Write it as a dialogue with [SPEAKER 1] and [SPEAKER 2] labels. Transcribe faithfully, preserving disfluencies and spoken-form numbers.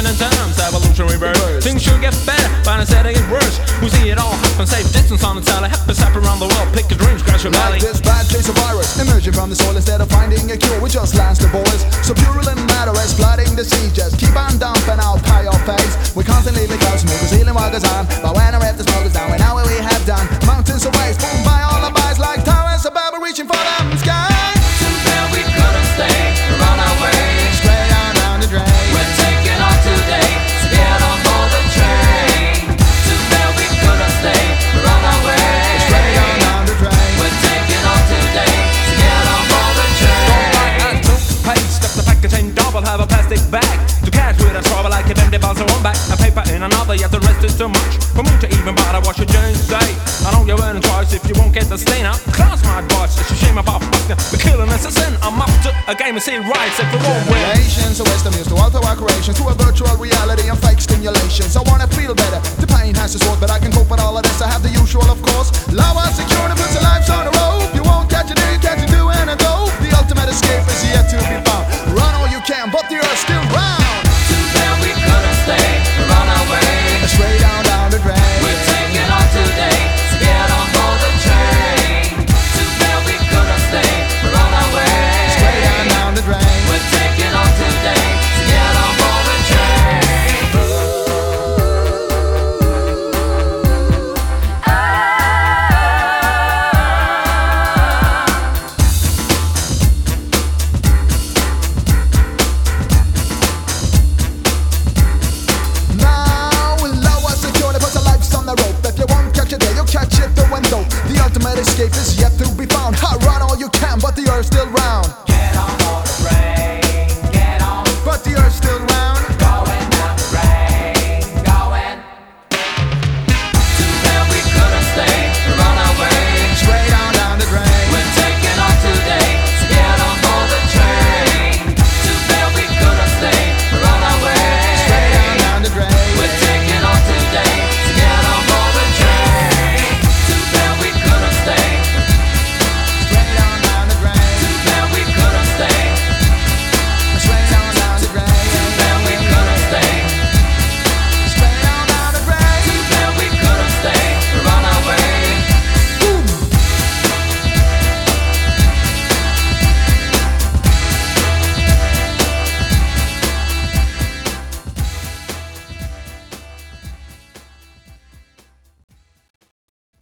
[SPEAKER 1] in terms, evolution reverse. Things should get better, but instead it gets worse. We see it all happen, safe distance on the telly. Help us happen around the world, pick your dreams, crash your belly.
[SPEAKER 2] Like this bad case of virus, emerging from the soil instead of finding a cure. We just lance the boys, so purulent matter is flooding the seas. Just keep on dumping out pie your face. We constantly lick out smokers, healing walkers on. But when I rip the smokers down, we know what we have done. Mountains of waste, boom by all the bites like towers above, we're reaching for them sky.
[SPEAKER 3] Too bad we couldn't stay, we're on our way.
[SPEAKER 2] Straight on down the drain.
[SPEAKER 3] We're taking off today, so get on board the train. Too bad we couldn't stay, we're on our way.
[SPEAKER 2] Straight on down the drain.
[SPEAKER 3] We're taking off today, so get on board the train.
[SPEAKER 1] Don't buy a toothpaste, stuff the package in double, have a plastic bag. To catch with a trouble like if empty bottles in one bag. A paper in another, yet the rest is too much for me to even bother what your jeans say. I know you're earning twice if you won't get the stain out. Class my advice, it's a shame about fucking. The killing is a sin, I'm up to a game and see rights if we won't win.
[SPEAKER 2] Generations of wisdom used to alter our creations to a virtual reality and fake stimulations. I wanna feel better, the pain has to sort, but I can cope with all of this. I have the usual, of course. Love us secure and puts our lives on the